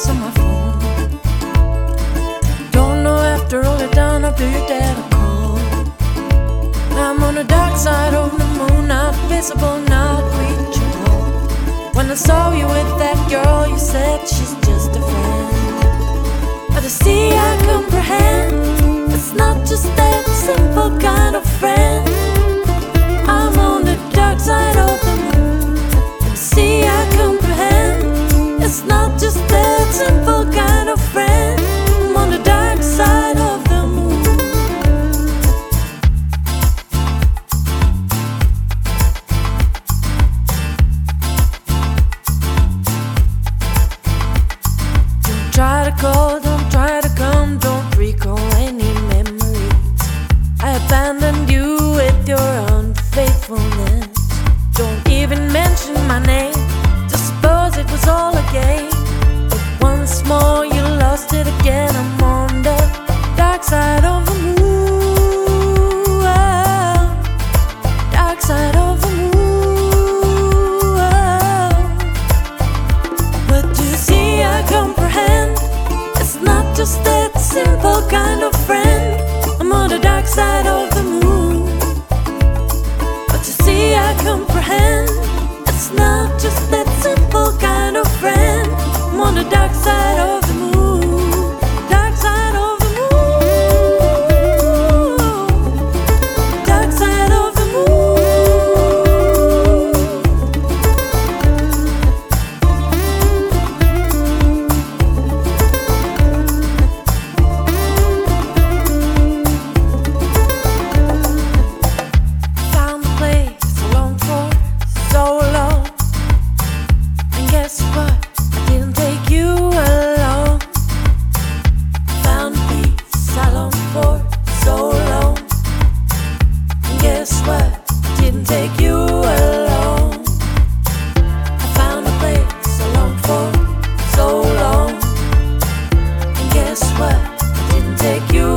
text on my phone. Don't know after all you've done, I'll do your dad a call. I'm on the dark side of the moon, not visible, not reachable. When I saw you with that girl, you said she's just a friend. But I see, I comprehend, it's not just that simple kind of friend. I'm on the dark side of the moon. And see, I comprehend, it's not just that simple kind of friend. I'm on the dark side of the moon. Don't try to call, don't try to come, don't recall any memories. I abandoned you with your unfaithfulness. Don't even mention my name, just suppose it was all a game. But once more you lost it again. I'm on the dark side of the moon, dark side of the moon. But you see, I comprehend, it's not just that simple kind of friend. I'm on the dark side of the moon. But you see, I comprehend, it's not just that simple kind of friend. I'm on the dark side of the moon, dark side of the moon, dark side of the found a place I longed for so long. And guess what? I didn't take you along. Found a peace I longed for so long. And guess what? I didn't take you along. I found a place I longed for so long. And guess what? I didn't take you